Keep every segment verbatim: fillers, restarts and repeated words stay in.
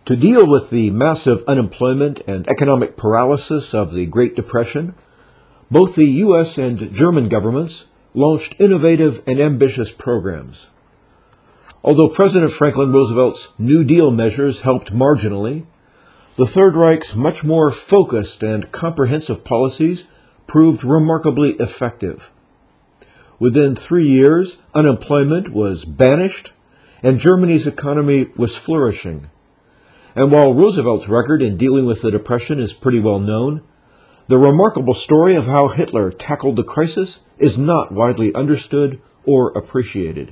To deal with the massive unemployment and economic paralysis of the Great Depression, both the U S and German governments launched innovative and ambitious programs. Although President Franklin Roosevelt's New Deal measures helped marginally, the Third Reich's much more focused and comprehensive policies proved remarkably effective. Within three years, unemployment was banished, and Germany's economy was flourishing. And while Roosevelt's record in dealing with the Depression is pretty well known, the remarkable story of how Hitler tackled the crisis is not widely understood or appreciated.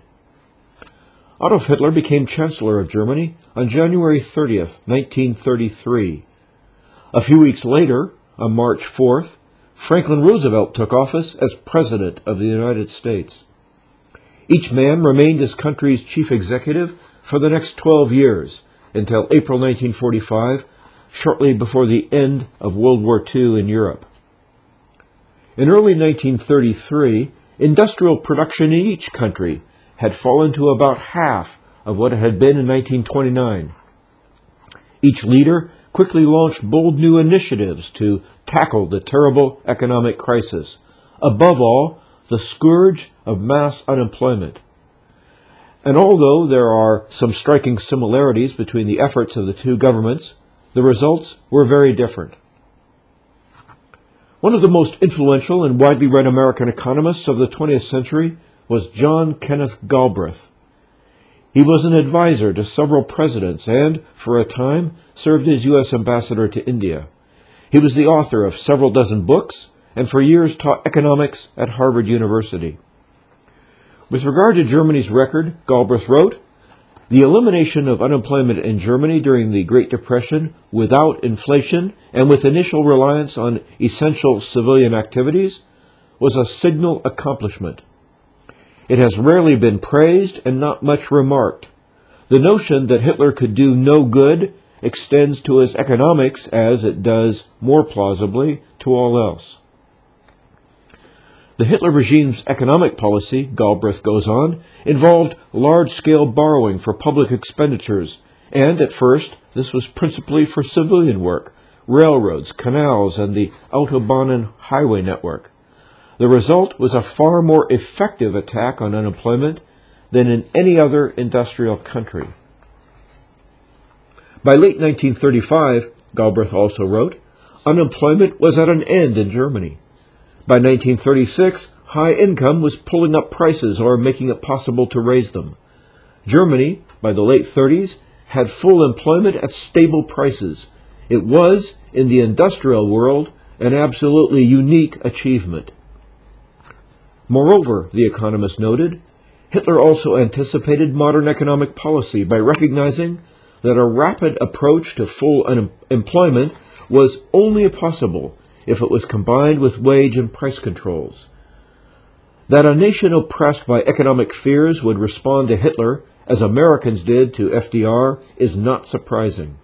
Adolf Hitler became Chancellor of Germany on January thirtieth, nineteen thirty-three. A few weeks later, on March fourth, Franklin Roosevelt took office as President of the United States. Each man remained his country's chief executive for the next twelve years, until April nineteen forty-five, shortly before the end of World War Two in Europe. In early nineteen thirty-three, industrial production in each country had fallen to about half of what it had been in nineteen twenty-nine. Each leader quickly launched bold new initiatives to tackle the terrible economic crisis, above all, the scourge of mass unemployment. And although there are some striking similarities between the efforts of the two governments, the results were very different. One of the most influential and widely read American economists of the twentieth century was John Kenneth Galbraith. He was an advisor to several presidents and, for a time, served as U S ambassador to India. He was the author of several dozen books and for years taught economics at Harvard University. With regard to Germany's record, Galbraith wrote, "The elimination of unemployment in Germany during the Great Depression without inflation and with initial reliance on essential civilian activities was a signal accomplishment. It has rarely been praised and not much remarked. The notion that Hitler could do no good extends to his economics as it does, more plausibly, to all else." The Hitler regime's economic policy, Galbraith goes on, involved large-scale borrowing for public expenditures, and at first this was principally for civilian work, railroads, canals, and the Autobahnen highway network. The result was a far more effective attack on unemployment than in any other industrial country. By late nineteen thirty-five, Galbraith also wrote, unemployment was at an end in Germany. By nineteen thirty-six, high income was pulling up prices or making it possible to raise them. Germany, by the late thirties, had full employment at stable prices. It was, in the industrial world, an absolutely unique achievement. Moreover, the economist noted, Hitler also anticipated modern economic policy by recognizing that a rapid approach to full employment was only possible if it was combined with wage and price controls. That a nation oppressed by economic fears would respond to Hitler as Americans did to F D R is not surprising.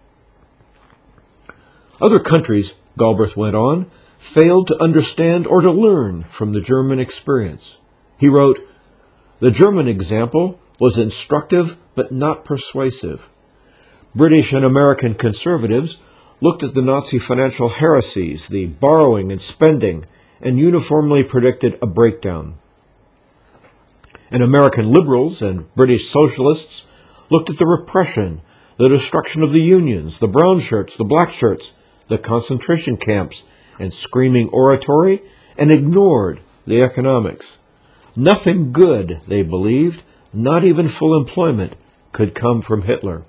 Other countries, Galbraith went on, failed to understand or to learn from the German experience. He wrote, "The German example was instructive but not persuasive. British and American conservatives looked at the Nazi financial heresies, the borrowing and spending, and uniformly predicted a breakdown. And American liberals and British socialists looked at the repression, the destruction of the unions, the brown shirts, the black shirts, the concentration camps, and screaming oratory, and ignored the economics. Nothing good, they believed, not even full employment, could come from Hitler."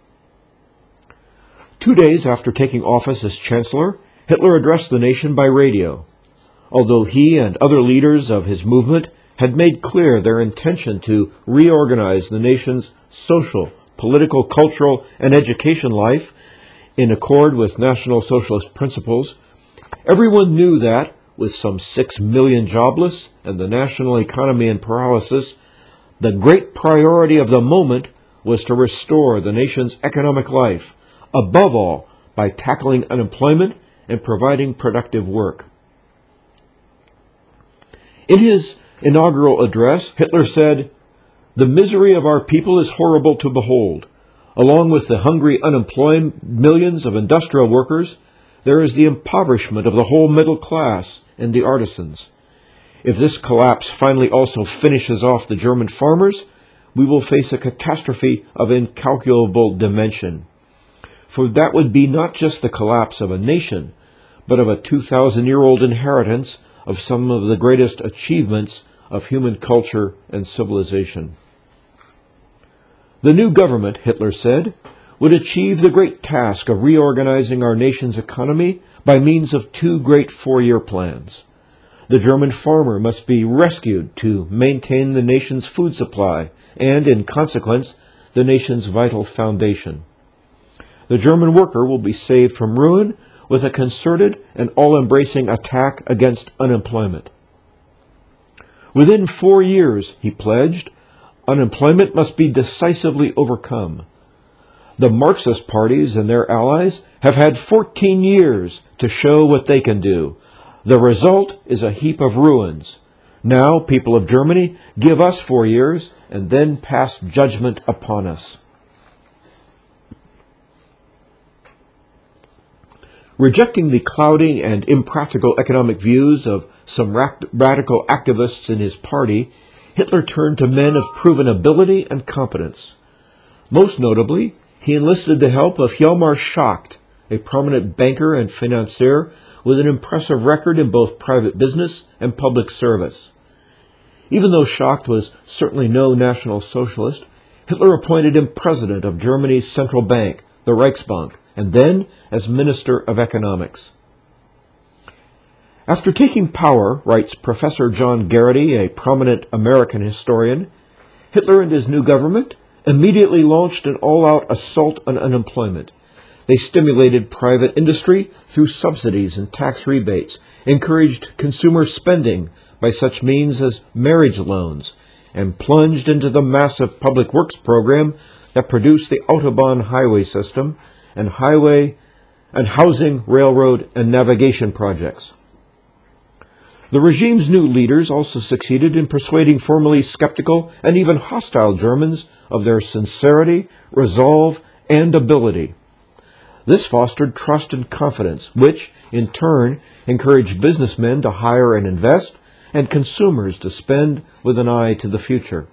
Two days after taking office as Chancellor, Hitler addressed the nation by radio. Although he and other leaders of his movement had made clear their intention to reorganize the nation's social, political, cultural, and education life in accord with National Socialist principles, everyone knew that, with some six million jobless and the national economy in paralysis, the great priority of the moment was to restore the nation's economic life, above all, by tackling unemployment and providing productive work. In his inaugural address, Hitler said, "The misery of our people is horrible to behold. Along with the hungry unemployed millions of industrial workers, there is the impoverishment of the whole middle class and the artisans. If this collapse finally also finishes off the German farmers, we will face a catastrophe of incalculable dimension. For that would be not just the collapse of a nation, but of a two thousand year old inheritance of some of the greatest achievements of human culture and civilization. The new government, Hitler said, would achieve the great task of reorganizing our nation's economy by means of two great four-year plans. The German farmer must be rescued to maintain the nation's food supply and, in consequence, the nation's vital foundation. The German worker will be saved from ruin with a concerted and all-embracing attack against unemployment. Within four years, he pledged, unemployment must be decisively overcome. The Marxist parties and their allies have had fourteen years to show what they can do. The result is a heap of ruins. Now, people of Germany, give us four years and then pass judgment upon us. Rejecting the cloudy and impractical economic views of some radical activists in his party, Hitler turned to men of proven ability and competence. Most notably, he enlisted the help of Hjalmar Schacht, a prominent banker and financier with an impressive record in both private business and public service. Even though Schacht was certainly no National Socialist, Hitler appointed him president of Germany's central bank, the Reichsbank, and then as Minister of Economics. After taking power, writes Professor John Garrity, a prominent American historian, Hitler and his new government immediately launched an all-out assault on unemployment. They stimulated private industry through subsidies and tax rebates, encouraged consumer spending by such means as marriage loans, and plunged into the massive public works program that produced the Autobahn highway system and highway and housing, railroad, and navigation projects. The regime's new leaders also succeeded in persuading formerly skeptical and even hostile Germans of their sincerity, resolve, and ability. This fostered trust and confidence, which, in turn, encouraged businessmen to hire and invest, and consumers to spend with an eye to the future.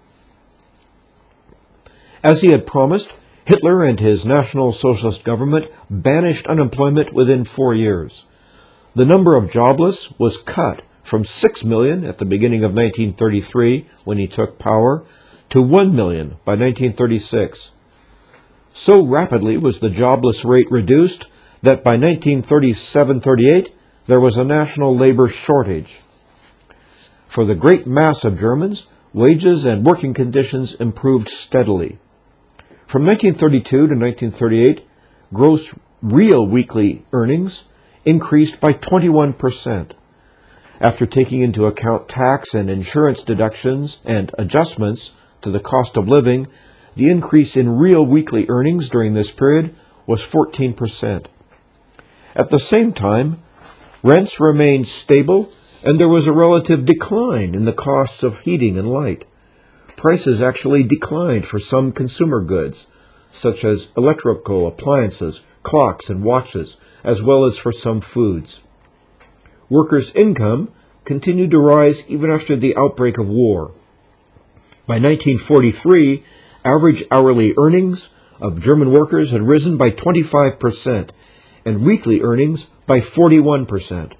As he had promised, Hitler and his National Socialist government banished unemployment within four years. The number of jobless was cut from six million at the beginning of nineteen thirty-three, when he took power, to one million by nineteen thirty-six. So rapidly was the jobless rate reduced that by nineteen thirty-seven thirty-eight there was a national labor shortage. For the great mass of Germans, wages and working conditions improved steadily. From nineteen thirty-two to nineteen thirty-eight, gross real weekly earnings increased by twenty-one percent. After taking into account tax and insurance deductions and adjustments to the cost of living, the increase in real weekly earnings during this period was fourteen percent. At the same time, rents remained stable and there was a relative decline in the costs of heating and light. Prices actually declined for some consumer goods, such as electrical appliances, clocks, and watches, as well as for some foods. Workers' income continued to rise even after the outbreak of war. By nineteen forty-three, average hourly earnings of German workers had risen by twenty-five percent, and weekly earnings by forty-one percent.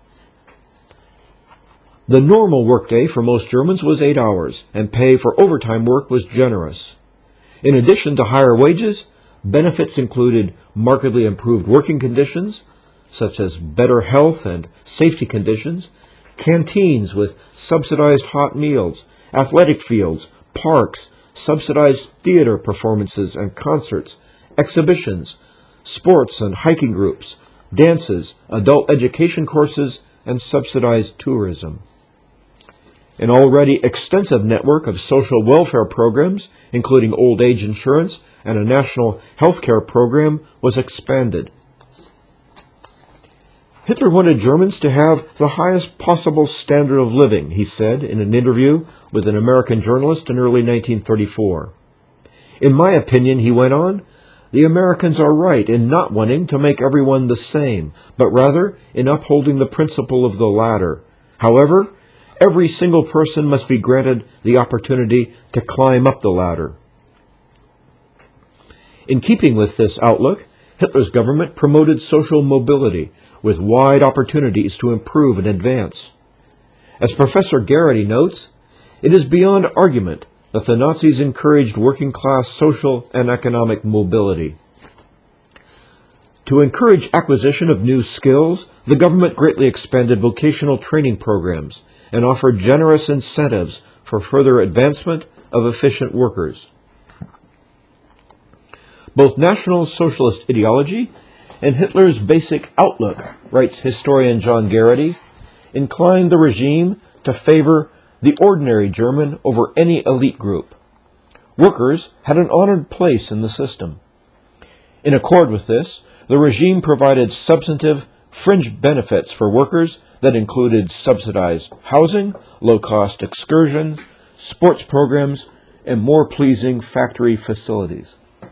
The normal workday for most Germans was eight hours, and pay for overtime work was generous. In addition to higher wages, benefits included markedly improved working conditions, such as better health and safety conditions, canteens with subsidized hot meals, athletic fields, parks, subsidized theater performances and concerts, exhibitions, sports and hiking groups, dances, adult education courses, and subsidized tourism. An already extensive network of social welfare programs, including old age insurance and a national health care program, was expanded. Hitler wanted Germans to have the highest possible standard of living, he said in an interview with an American journalist in early nineteen thirty-four. In my opinion, he went on, the Americans are right in not wanting to make everyone the same, but rather in upholding the principle of the latter. However, every single person must be granted the opportunity to climb up the ladder. In keeping with this outlook, Hitler's government promoted social mobility with wide opportunities to improve and advance. As Professor Garrity notes, it is beyond argument that the Nazis encouraged working-class social and economic mobility. To encourage acquisition of new skills, the government greatly expanded vocational training programs and offered generous incentives for further advancement of efficient workers. Both National Socialist ideology and Hitler's basic outlook, writes historian John Garrity, inclined the regime to favor the ordinary German over any elite group. Workers had an honored place in the system. In accord with this, the regime provided substantive fringe benefits for workers that included subsidized housing, low-cost excursions, sports programs, and more pleasing factory facilities.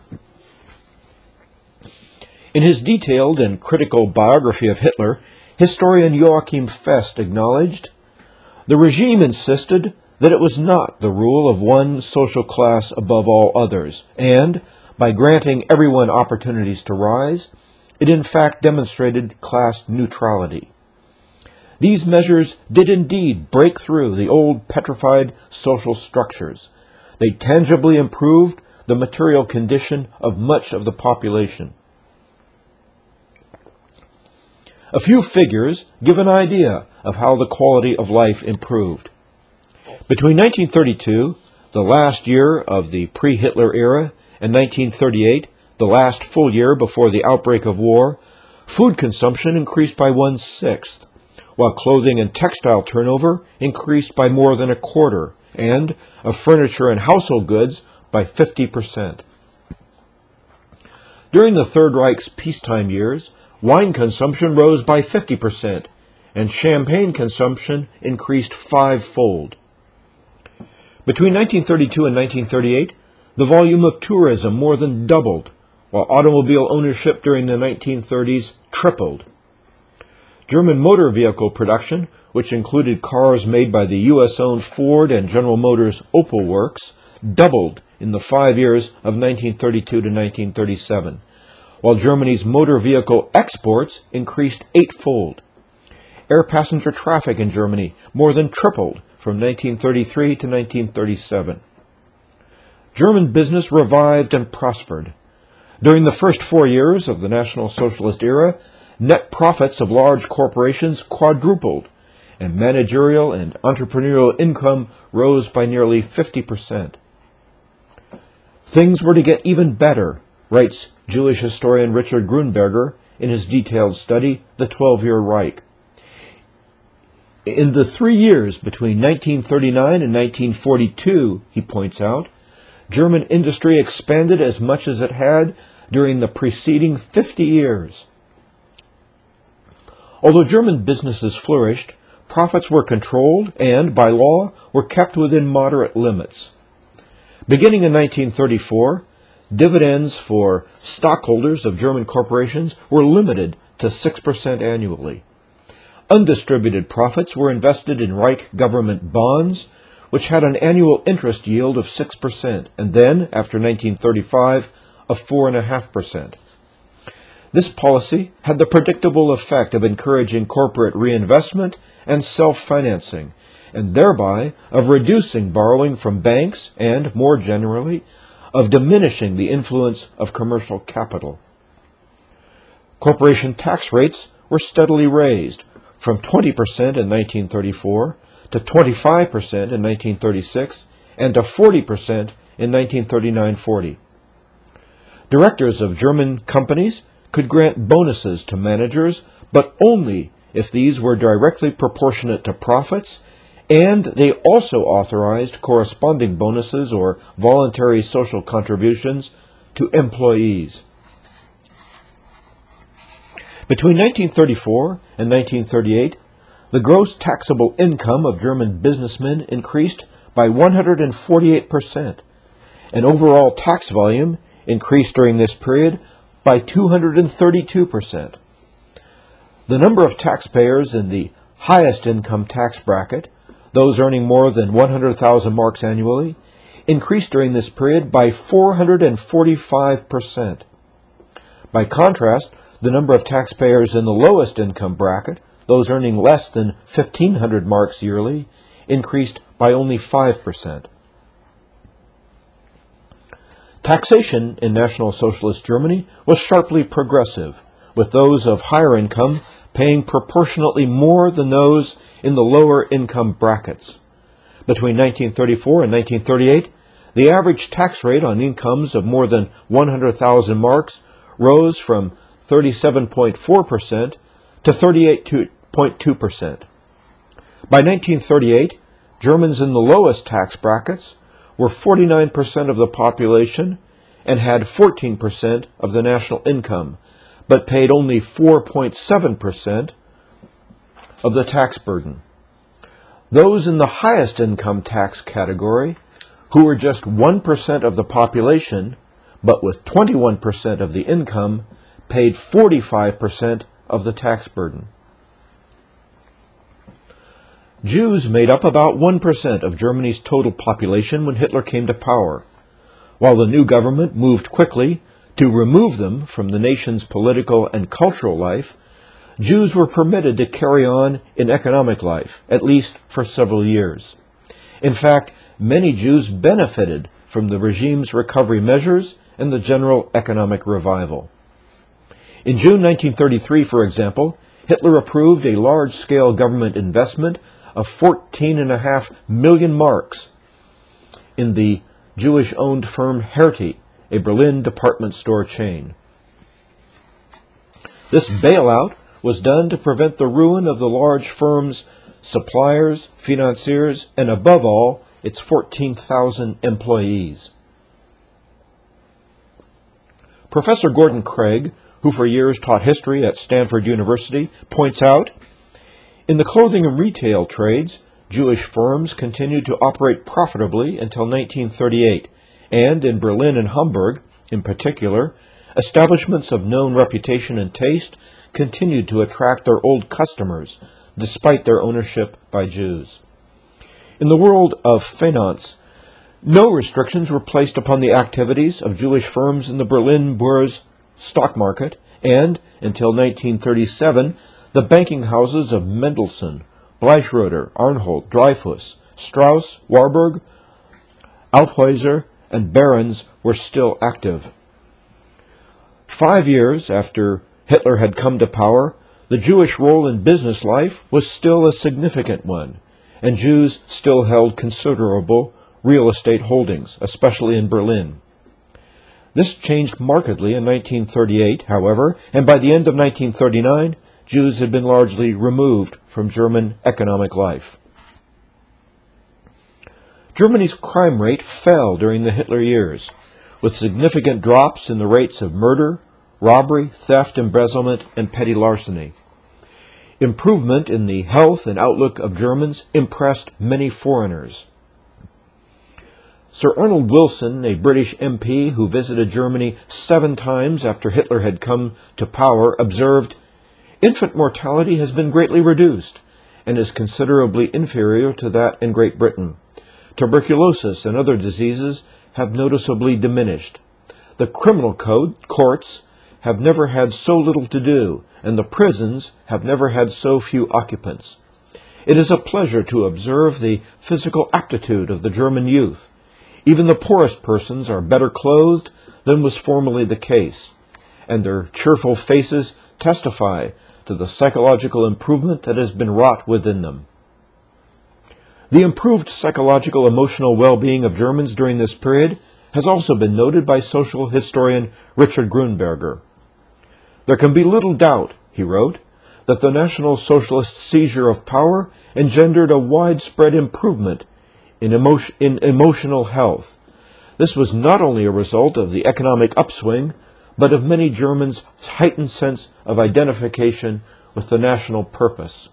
In his detailed and critical biography of Hitler, historian Joachim Fest acknowledged, "The regime insisted that it was not the rule of one social class above all others, and, by granting everyone opportunities to rise, it in fact demonstrated class neutrality. These measures did indeed break through the old petrified social structures. They tangibly improved the material condition of much of the population." A few figures give an idea of how the quality of life improved. Between nineteen thirty-two, the last year of the pre-Hitler era, and nineteen thirty-eight, the last full year before the outbreak of war, food consumption increased by one-sixth, while clothing and textile turnover increased by more than a quarter, and of furniture and household goods by fifty percent. During the Third Reich's peacetime years, wine consumption rose by fifty percent, and champagne consumption increased fivefold. Between nineteen thirty-two and nineteen thirty-eight, the volume of tourism more than doubled, while automobile ownership during the nineteen thirties tripled. German motor vehicle production, which included cars made by the U S-owned Ford and General Motors Opel works, doubled in the five years of nineteen thirty-two to nineteen thirty-seven, while Germany's motor vehicle exports increased eightfold. Air passenger traffic in Germany more than tripled from nineteen thirty-three to nineteen thirty-seven. German business revived and prospered. During the first four years of the National Socialist era, net profits of large corporations quadrupled, and managerial and entrepreneurial income rose by nearly fifty percent. Things were to get even better, writes Jewish historian Richard Grunberger in his detailed study, The Twelve-Year Reich. In the three years between nineteen thirty-nine and nineteen forty-two, he points out, German industry expanded as much as it had during the preceding fifty years. Although German businesses flourished, profits were controlled and, by law, were kept within moderate limits. Beginning in nineteen thirty-four, dividends for stockholders of German corporations were limited to six percent annually. Undistributed profits were invested in Reich government bonds, which had an annual interest yield of six percent, and then, after nineteen thirty-five, of four point five percent. This policy had the predictable effect of encouraging corporate reinvestment and self-financing, and thereby of reducing borrowing from banks and, more generally, of diminishing the influence of commercial capital. Corporation tax rates were steadily raised from twenty percent in nineteen thirty-four to twenty-five percent in nineteen thirty-six and to forty percent in nineteen thirty-nine forty. Directors of German companies could grant bonuses to managers, but only if these were directly proportionate to profits, and they also authorized corresponding bonuses or voluntary social contributions to employees. Between nineteen thirty-four and nineteen thirty-eight, the gross taxable income of German businessmen increased by one hundred forty-eight percent, and overall tax volume increased during this period by two hundred thirty-two percent. The number of taxpayers in the highest income tax bracket, those earning more than one hundred thousand marks annually, increased during this period by four hundred forty-five percent. By contrast, the number of taxpayers in the lowest income bracket, those earning less than fifteen hundred marks yearly, increased by only five percent. Taxation in National Socialist Germany was sharply progressive, with those of higher income paying proportionately more than those in the lower income brackets. Between nineteen thirty-four and nineteen thirty-eight, the average tax rate on incomes of more than one hundred thousand marks rose from thirty-seven point four percent to thirty-eight point two percent. By nineteen thirty-eight, Germans in the lowest tax brackets were forty-nine percent of the population and had fourteen percent of the national income, but paid only four point seven percent of the tax burden. Those in the highest income tax category, who were just one percent of the population, but with twenty-one percent of the income, paid forty-five percent of the tax burden. Jews made up about one percent of Germany's total population when Hitler came to power. While the new government moved quickly to remove them from the nation's political and cultural life, Jews were permitted to carry on in economic life, at least for several years. In fact, many Jews benefited from the regime's recovery measures and the general economic revival. In June nineteen thirty-three, for example, Hitler approved a large-scale government investment of fourteen and a half million marks in the Jewish-owned firm Hertie, a Berlin department store chain. This bailout was done to prevent the ruin of the large firm's suppliers, financiers, and above all, its fourteen thousand employees. Professor Gordon Craig, who for years taught history at Stanford University, points out, in the clothing and retail trades, Jewish firms continued to operate profitably until nineteen thirty-eight, and in Berlin and Hamburg, in particular, establishments of known reputation and taste continued to attract their old customers, despite their ownership by Jews. In the world of finance, no restrictions were placed upon the activities of Jewish firms in the Berlin Börse stock market, and, until nineteen thirty-seven, the banking houses of Mendelssohn, Bleichroeder, Arnhold, Dreyfus, Strauss, Warburg, Althäuser, and Behrens were still active. Five years after Hitler had come to power, the Jewish role in business life was still a significant one, and Jews still held considerable real estate holdings, especially in Berlin. This changed markedly in nineteen thirty-eight, however, and by the end of nineteen thirty-nine, Jews had been largely removed from German economic life. Germany's crime rate fell during the Hitler years, with significant drops in the rates of murder, robbery, theft, embezzlement, and petty larceny. Improvement in the health and outlook of Germans impressed many foreigners. Sir Arnold Wilson, a British M P who visited Germany seven times after Hitler had come to power, observed, "Infant mortality has been greatly reduced and is considerably inferior to that in Great Britain. Tuberculosis and other diseases have noticeably diminished. The criminal code courts have never had so little to do, and the prisons have never had so few occupants. It is a pleasure to observe the physical aptitude of the German youth. Even the poorest persons are better clothed than was formerly the case, and their cheerful faces testify to the psychological improvement that has been wrought within them." The improved psychological emotional well-being of Germans during this period has also been noted by social historian Richard Grunberger. "There can be little doubt," he wrote, "that the National Socialist seizure of power engendered a widespread improvement in, emo- in emotional health. This was not only a result of the economic upswing, but of many Germans' heightened sense of identification with the national purpose."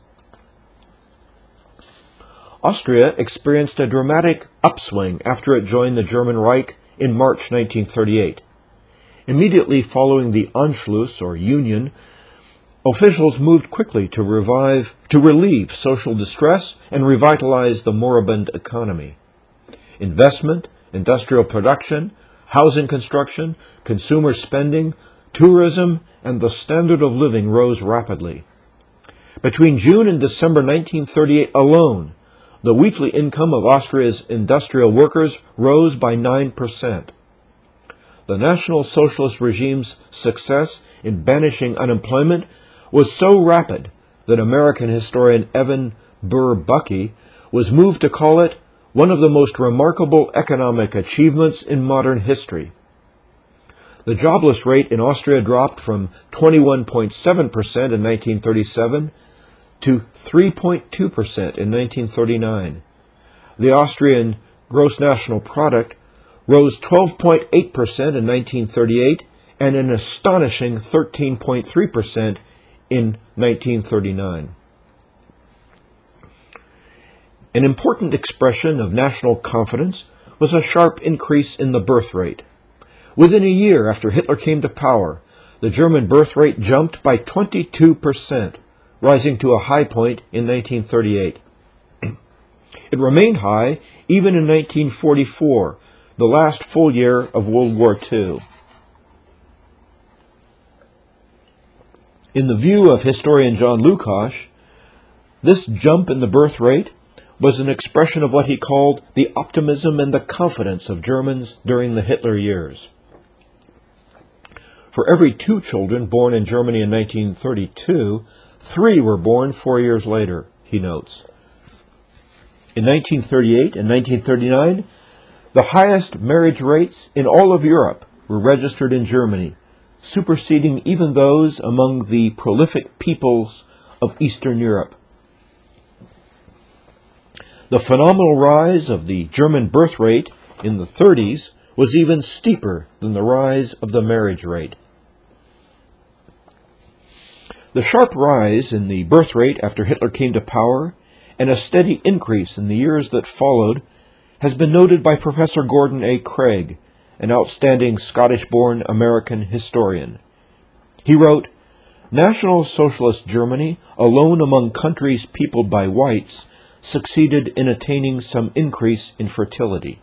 Austria experienced a dramatic upswing after it joined the German Reich in March nineteen thirty-eight. Immediately following the Anschluss, or Union, officials moved quickly to revive, to relieve social distress and revitalize the moribund economy. Investment, industrial production, housing construction, consumer spending, tourism, and the standard of living rose rapidly. Between June and December nineteen thirty-eight alone, the weekly income of Austria's industrial workers rose by nine percent. The National Socialist regime's success in banishing unemployment was so rapid that American historian Evan Burr Bucky was moved to call it one of the most remarkable economic achievements in modern history. The jobless rate in Austria dropped from twenty-one point seven percent in nineteen thirty-seven to three point two percent in nineteen thirty-nine. The Austrian gross national product rose twelve point eight percent in nineteen thirty-eight and an astonishing thirteen point three percent in nineteen thirty-nine. An important expression of national confidence was a sharp increase in the birth rate. Within a year after Hitler came to power, the German birth rate jumped by twenty-two percent, rising to a high point in nineteen thirty-eight. It remained high even in nineteen forty-four, the last full year of World War Two. In the view of historian John Lukács, this jump in the birth rate was an expression of what he called the optimism and the confidence of Germans during the Hitler years. For every two children born in Germany in nineteen thirty-two, three were born four years later, he notes. In nineteen thirty-eight and nineteen thirty-nine, the highest marriage rates in all of Europe were registered in Germany, superseding even those among the prolific peoples of Eastern Europe. The phenomenal rise of the German birth rate in the thirties was even steeper than the rise of the marriage rate. The sharp rise in the birth rate after Hitler came to power and a steady increase in the years that followed has been noted by Professor Gordon A. Craig, an outstanding Scottish-born American historian. He wrote, "National Socialist Germany, alone among countries peopled by whites, succeeded in attaining some increase in fertility."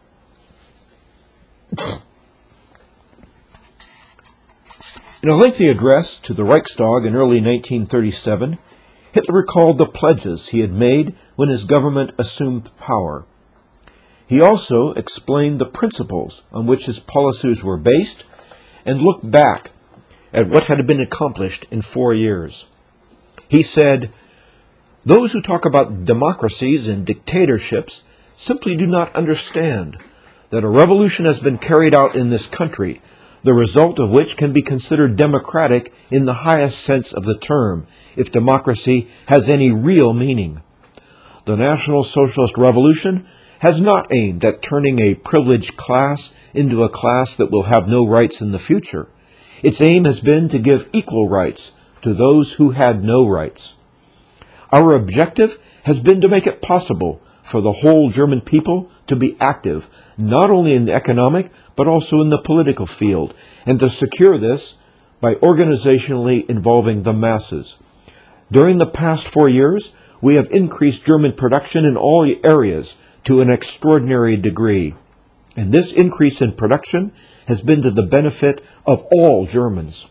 In a lengthy address to the Reichstag in early nineteen thirty-seven, Hitler recalled the pledges he had made when his government assumed power. He also explained the principles on which his policies were based and looked back at what had been accomplished in four years. He said, "Those who talk about democracies and dictatorships simply do not understand that a revolution has been carried out in this country, the result of which can be considered democratic in the highest sense of the term, if democracy has any real meaning. The National Socialist Revolution has not aimed at turning a privileged class into a class that will have no rights in the future. Its aim has been to give equal rights to those who had no rights. Our objective has been to make it possible for the whole German people to be active, not only in the economic, but also in the political field, and to secure this by organizationally involving the masses. During the past four years, we have increased German production in all areas to an extraordinary degree, and this increase in production has been to the benefit of all Germans."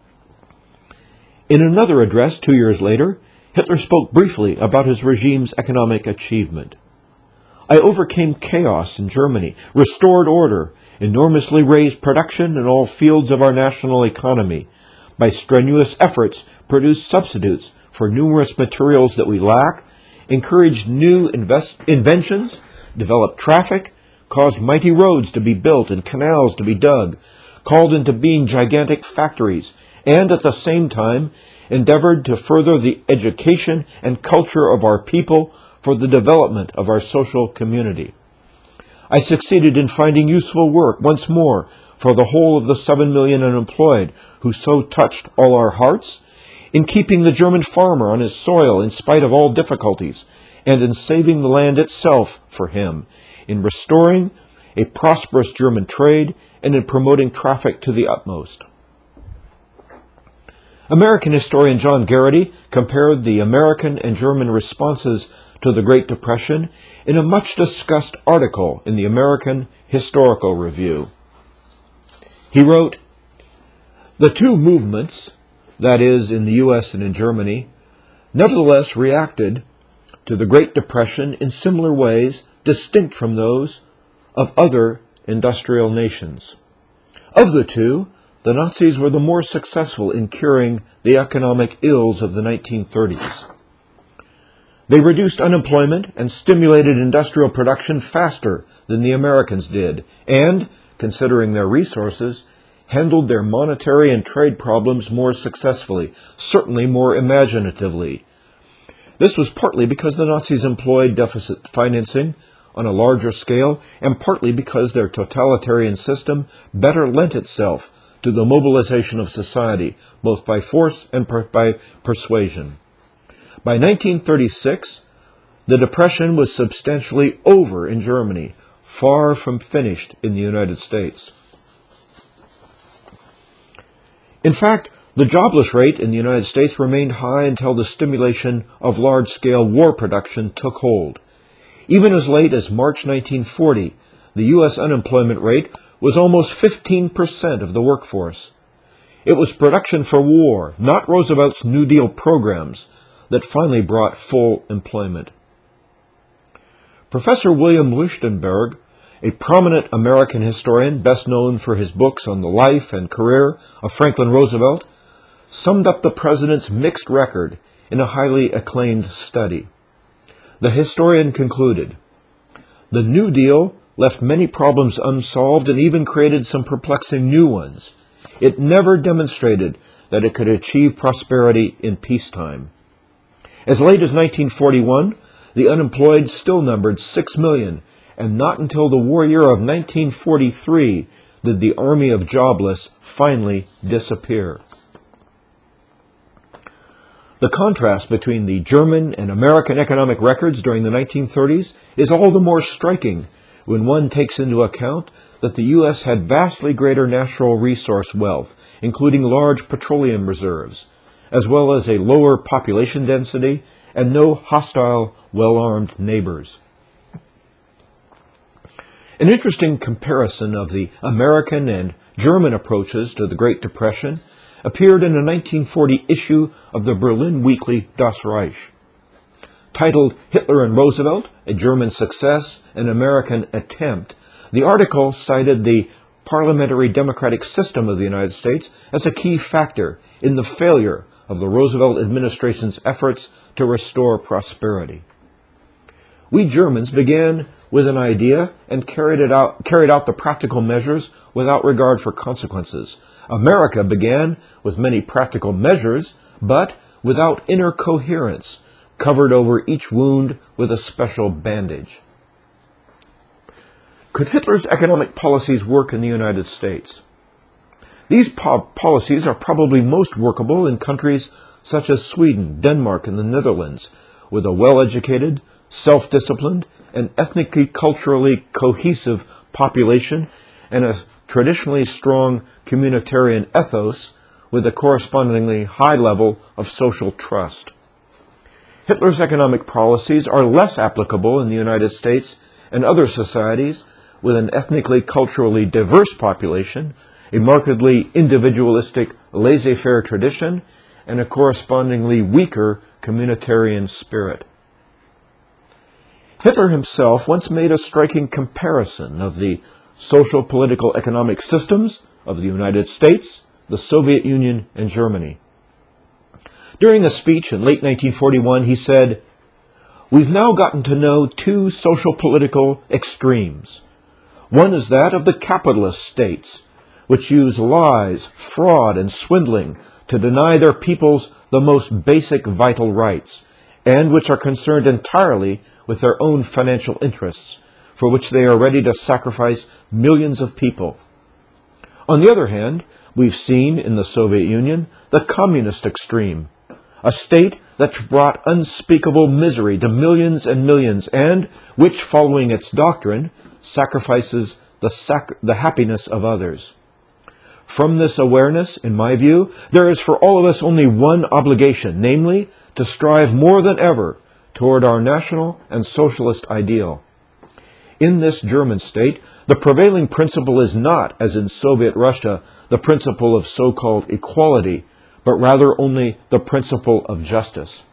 In another address two years later, Hitler spoke briefly about his regime's economic achievement. "I overcame chaos in Germany, restored order, enormously raised production in all fields of our national economy. By strenuous efforts, produced substitutes for numerous materials that we lack, encouraged new invest- inventions, developed traffic, caused mighty roads to be built and canals to be dug, called into being gigantic factories, and at the same time endeavored to further the education and culture of our people for the development of our social community. I succeeded in finding useful work once more for the whole of the seven million unemployed who so touched all our hearts, in keeping the German farmer on his soil in spite of all difficulties, and in saving the land itself for him, in restoring a prosperous German trade, and in promoting traffic to the utmost. American historian John Garrity compared the American and German responses to the Great Depression in a much-discussed article in the American Historical Review. He wrote, "The two movements, that is, in the U S and in Germany, nevertheless reacted to the Great Depression in similar ways distinct from those of other industrial nations. Of the two, the Nazis were the more successful in curing the economic ills of the nineteen thirties. They reduced unemployment and stimulated industrial production faster than the Americans did, and, considering their resources, handled their monetary and trade problems more successfully, certainly more imaginatively. This was partly because the Nazis employed deficit financing on a larger scale, and partly because their totalitarian system better lent itself to the mobilization of society, both by force and per by persuasion. By nineteen thirty-six, the Depression was substantially over in Germany, far from finished in the United States. In fact, the jobless rate in the United States remained high until the stimulation of large-scale war production took hold. Even as late as March nineteen forty, the U S unemployment rate was almost fifteen percent of the workforce. It was production for war, not Roosevelt's New Deal programs, that finally brought full employment. Professor William Lichtenberg, a prominent American historian best known for his books on the life and career of Franklin Roosevelt, summed up the president's mixed record in a highly acclaimed study. The historian concluded, "The New Deal left many problems unsolved and even created some perplexing new ones. It never demonstrated that it could achieve prosperity in peacetime." As late as nineteen forty-one, the unemployed still numbered six million, and not until the war year of nineteen forty-three did the army of jobless finally disappear. The contrast between the German and American economic records during the nineteen thirties is all the more striking when one takes into account that the U S had vastly greater natural resource wealth, including large petroleum reserves, as well as a lower population density and no hostile, well-armed neighbors. An interesting comparison of the American and German approaches to the Great Depression appeared in a nineteen forty issue of the Berlin weekly Das Reich. Titled "Hitler and Roosevelt, a German Success, an American Attempt," the article cited the parliamentary democratic system of the United States as a key factor in the failure of the Roosevelt administration's efforts to restore prosperity. "We Germans began with an idea and carried it out, carried out the practical measures without regard for consequences. America began with many practical measures, but without inner coherence, covered over each wound with a special bandage." Could Hitler's economic policies work in the United States? These po- policies are probably most workable in countries such as Sweden, Denmark, and the Netherlands, with a well-educated, self-disciplined, and ethnically, culturally cohesive population and a traditionally strong communitarian ethos with a correspondingly high level of social trust. Hitler's economic policies are less applicable in the United States and other societies with an ethnically, culturally diverse population, a markedly individualistic, laissez-faire tradition, and a correspondingly weaker communitarian spirit. Hitler himself once made a striking comparison of the social, political, economic systems of the United States, the Soviet Union, and Germany. During a speech in late nineteen forty-one, he said, "We've now gotten to know two social political extremes. One is that of the capitalist states, which use lies, fraud, and swindling to deny their peoples the most basic vital rights, and which are concerned entirely with their own financial interests, for which they are ready to sacrifice millions of people. On the other hand, we've seen in the Soviet Union the communist extreme, a state that's brought unspeakable misery to millions and millions, and which, following its doctrine, sacrifices the, sac- the happiness of others. From this awareness, in my view, there is for all of us only one obligation, namely, to strive more than ever toward our national and socialist ideal. In this German state, the prevailing principle is not, as in Soviet Russia, the principle of so-called equality, but rather only the principle of justice.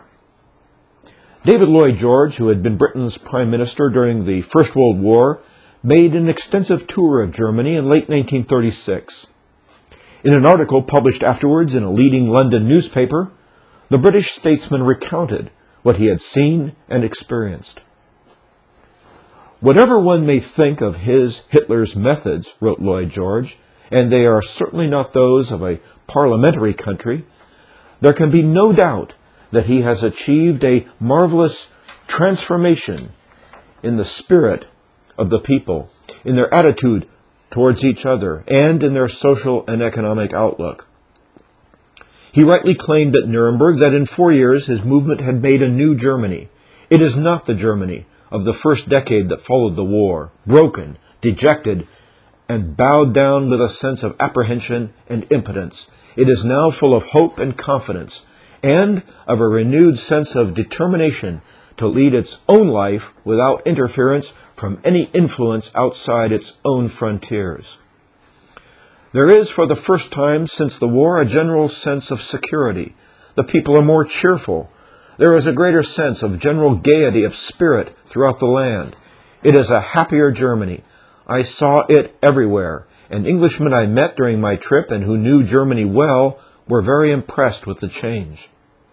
David Lloyd George, who had been Britain's Prime Minister during the First World War, made an extensive tour of Germany in late nineteen thirty-six. In an article published afterwards in a leading London newspaper, the British statesman recounted what he had seen and experienced. Whatever one may think of his, Hitler's, methods, wrote Lloyd George, and they are certainly not those of a parliamentary country, there can be no doubt that he has achieved a marvelous transformation in the spirit of the people, in their attitude towards each other, and in their social and economic outlook. He rightly claimed at Nuremberg that in four years his movement had made a new Germany. It is not the Germany of the first decade that followed the war, broken, dejected, and bowed down with a sense of apprehension and impotence. It is now full of hope and confidence, and of a renewed sense of determination to lead its own life without interference from any influence outside its own frontiers. There is, for the first time since the war, a general sense of security. The people are more cheerful. There is a greater sense of general gaiety of spirit throughout the land. It is a happier Germany. I saw it everywhere, and Englishmen I met during my trip and who knew Germany well were very impressed with the change.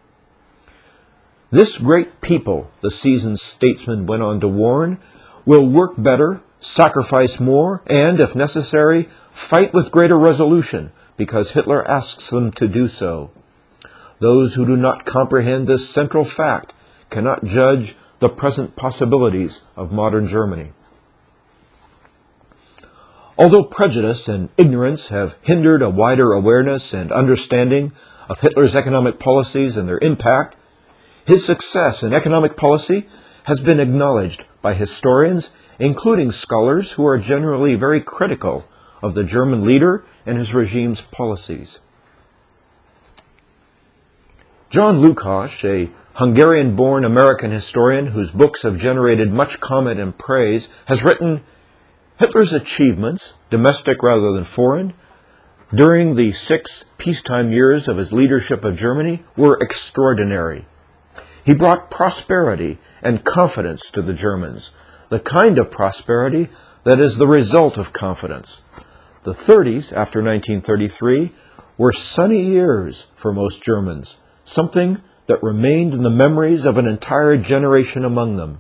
This great people, the seasoned statesman went on to warn, will work better, sacrifice more, and, if necessary, fight with greater resolution, because Hitler asks them to do so. Those who do not comprehend this central fact cannot judge the present possibilities of modern Germany. Although prejudice and ignorance have hindered a wider awareness and understanding of Hitler's economic policies and their impact, his success in economic policy has been acknowledged by historians, including scholars who are generally very critical of the German leader and his regime's policies. John Lukács, a Hungarian-born American historian whose books have generated much comment and praise, has written, Hitler's achievements, domestic rather than foreign, during the six peacetime years of his leadership of Germany were extraordinary. He brought prosperity and confidence to the Germans, the kind of prosperity that is the result of confidence. The thirties, after nineteen thirty-three, were sunny years for most Germans, something that remained in the memories of an entire generation among them.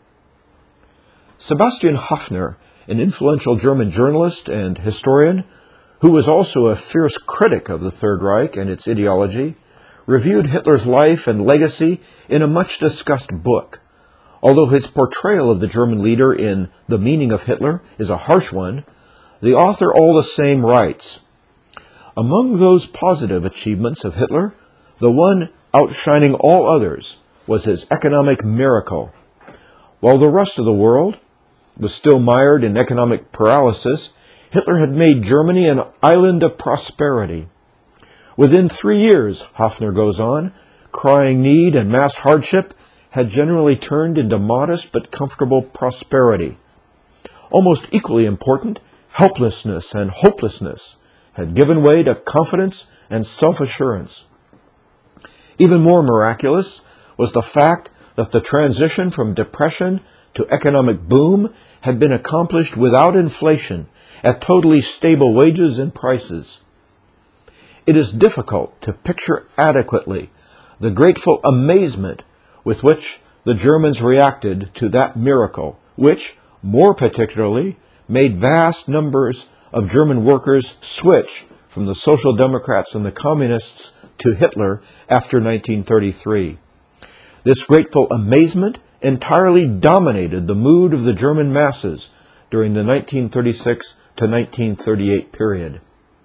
Sebastian Haffner, an influential German journalist and historian, who was also a fierce critic of the Third Reich and its ideology, reviewed Hitler's life and legacy in a much-discussed book. Although his portrayal of the German leader in The Meaning of Hitler is a harsh one, the author all the same writes, among those positive achievements of Hitler, the one outshining all others was his economic miracle. While the rest of the world was still mired in economic paralysis, Hitler had made Germany an island of prosperity. Within three years, Haffner goes on, crying need and mass hardship had generally turned into modest but comfortable prosperity. Almost equally important, helplessness and hopelessness had given way to confidence and self-assurance. Even more miraculous was the fact that the transition from depression to economic boom had been accomplished without inflation, at totally stable wages and prices. It is difficult to picture adequately the grateful amazement with which the Germans reacted to that miracle, which, more particularly, made vast numbers of German workers switch from the Social Democrats and the Communists to Hitler after nineteen thirty-three. This grateful amazement entirely dominated the mood of the German masses during the nineteen thirty-six to nineteen thirty-eight period.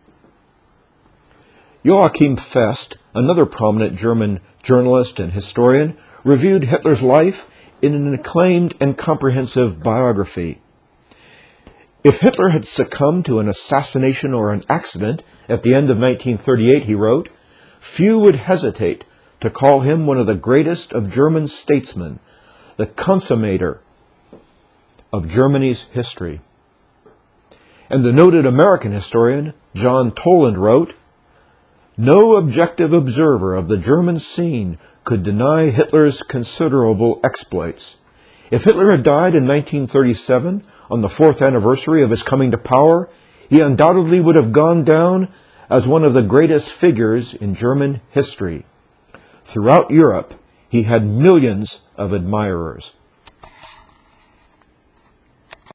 Joachim Fest, another prominent German journalist and historian, reviewed Hitler's life in an acclaimed and comprehensive biography. If Hitler had succumbed to an assassination or an accident at the end of nineteen thirty-eight, he wrote, few would hesitate to call him one of the greatest of German statesmen, the consummator of Germany's history. And the noted American historian John Toland wrote, no objective observer of the German scene could deny Hitler's considerable exploits. If Hitler had died in nineteen thirty-seven, on the fourth anniversary of his coming to power, he undoubtedly would have gone down as one of the greatest figures in German history. Throughout Europe, he had millions of admirers.